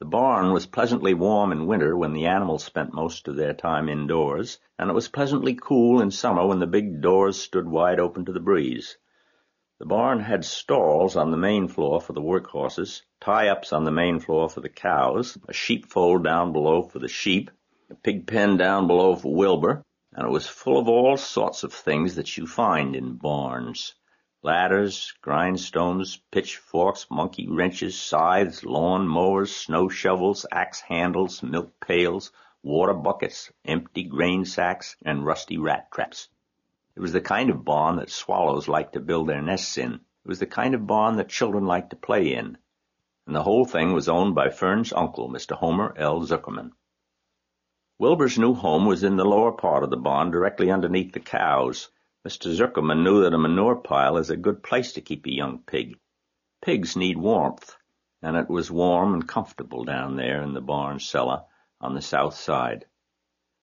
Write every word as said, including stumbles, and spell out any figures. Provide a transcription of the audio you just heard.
The barn was pleasantly warm in winter when the animals spent most of their time indoors, and it was pleasantly cool in summer when the big doors stood wide open to the breeze. The barn had stalls on the main floor for the workhorses, tie-ups on the main floor for the cows, a sheepfold down below for the sheep, a pig pen down below for Wilbur, and it was full of all sorts of things that you find in barns. Ladders, grindstones, pitchforks, monkey wrenches, scythes, lawn mowers, snow shovels, axe handles, milk pails, water buckets, empty grain sacks, and rusty rat traps. It was the kind of barn that swallows like to build their nests in. It was the kind of barn that children like to play in. And the whole thing was owned by Fern's uncle, Mister Homer L. Zuckerman. Wilbur's new home was in the lower part of the barn, directly underneath the cows. Mister Zuckerman knew that a manure pile is a good place to keep a young pig. Pigs need warmth, and it was warm and comfortable down there in the barn cellar on the south side.